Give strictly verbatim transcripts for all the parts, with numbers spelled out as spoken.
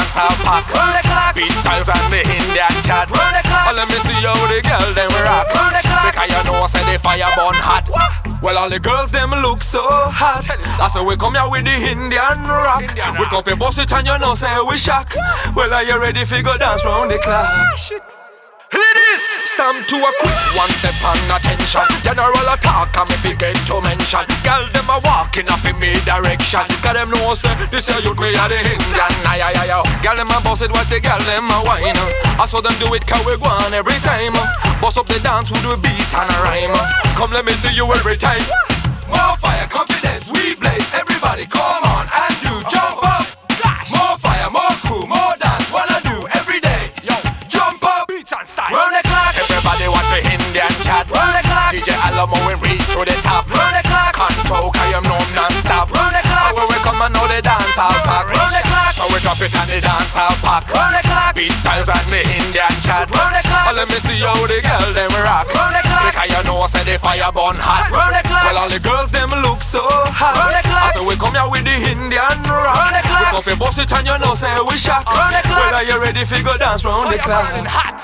dance I'll pack. Run the clock. Beat styles and the Indian chat. Run the clock. Oh, let me see how the girl them rock. Run the clock. Because you know say the fire burn hot. Well, all the girls them look so hot. I say we come here with the Indian rock. Indian We come fi bust it and you know say we shock. Well, are you ready fi go dance round the clock? Ladies, stamp to a quick one step on attention. General attack and me forget to mention. Girl them a walking off in me direction. Cause them know say this a youth me a the Indian. Ay ay ay ay. Girl them a boss it watch the girl them a whine. I saw them do it cause we go on every time. Boss up the dance with the beat and a rhyme. Come let me see you every time. More fire, confidence, we blaze. Everybody come on and you jump up. More fire, more crew, more dance. Wanna do every day. Yo, jump up, beats and style. Run the clock. Everybody watch the Indian chat. Run the clock. D J Alamo we reach to the top. Run the clock. Control cause you know non-stop. Run the clock. And when we come and know the dance I'll pack. Run the clock. So we drop it and the dance I'll pack. Run the clock. Beat styles and the Indian chat. Run the clock. Oh, let me see how the girl them rock. Run the clock. Because you know say the fire burn hot. Run the clock. Well all the girls them look so hot. Run the clock. So we come here with the Indian rock. Run the clock. We come fi bust it and you know say we shock. Run the clock. Well are you ready fi go dance round the clock? burning hot.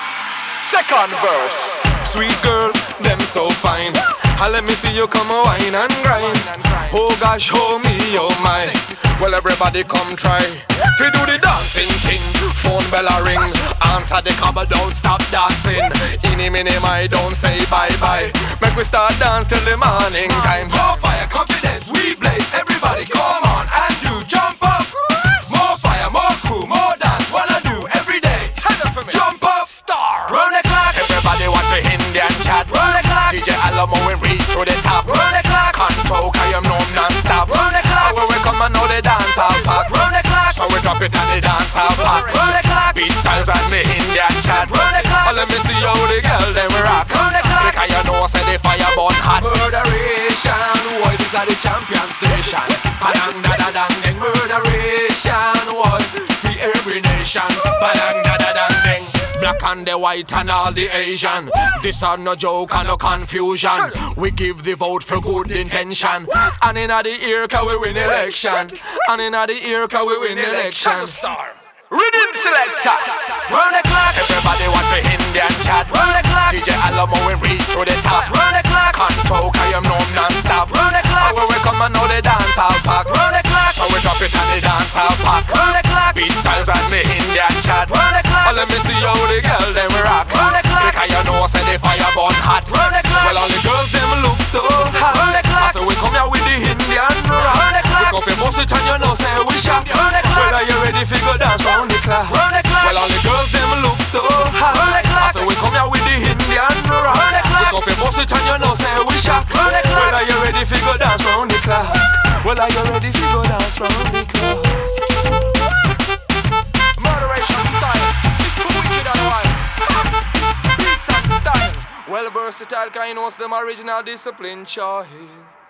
Second verse. Sweet girl, them so fine. And let me see you come a wine and grind. Oh gosh, oh me, oh my. Well everybody come try. Fi do the dancing thing. Phone bell a ring. Answer the call but don't stop dancing. Any minute I don't say bye bye. Make we start dance till the morning time. More fire, confidence, we blaze. Everybody come on and you jump up. More fire, more crew, more dance. Wanna do every day. Tell them for me. Jump up, star. Run the clock. Everybody watch the Indian chat. Run the clock. D J Alamo we reach to the top. Run the clock. Control cause you know non-stop. Run the clock. And when we come and know the dance I'll pack. Run the clock. So we drop it and the dance I'll pack. Run the clock. Beat styles and the Indian chat. Run the clock. Oh, let me see how the girl them rock. Run the clock. Because you know say the fire burn hot. Murderation, why this are the champion station? Badang da da dang ding. Murderation, why free every nation? Badang da da dang ding. Black and the white and all the Asian. This are no joke and no confusion. We give the vote for good intention. And in the ear cause we win election. And in the ear cause we win election. Rhythm selector. Run the clock. Everybody watch the Indian chat. Run the clock. D J Alamo we reach to the top. Run the clock. Control cause you know non-stop. Run the clock. And when we come and know the dance I'll pack. Run the clock. So we drop it and the dance I'll pack. Run the clock. Beat styles and the Indian chat. Run the clock. Oh, let me see how the girl them rock. Run the clock. Because you know say the fire burn hot. Run the clock. Well all the girls them look so hot. Run the clock. So we come here with the Indian rock. Run the clock. We come fi bust it and you know say we shock. Run the clock. Well are you ready fi go dance round the clock? Run the clock. Well all the girls them look so hot. Run the clock. So we come here with the Indian rock. Run the clock. We come fi bust it and you know say we shock. Run the clock. Well are you ready fi go dance round the clock? Well are you ready fi go dance round the clock? Moderation style. It's too wicked and wild. Beats and style. Well versatile, cause he knows them original discipline, Shaheed.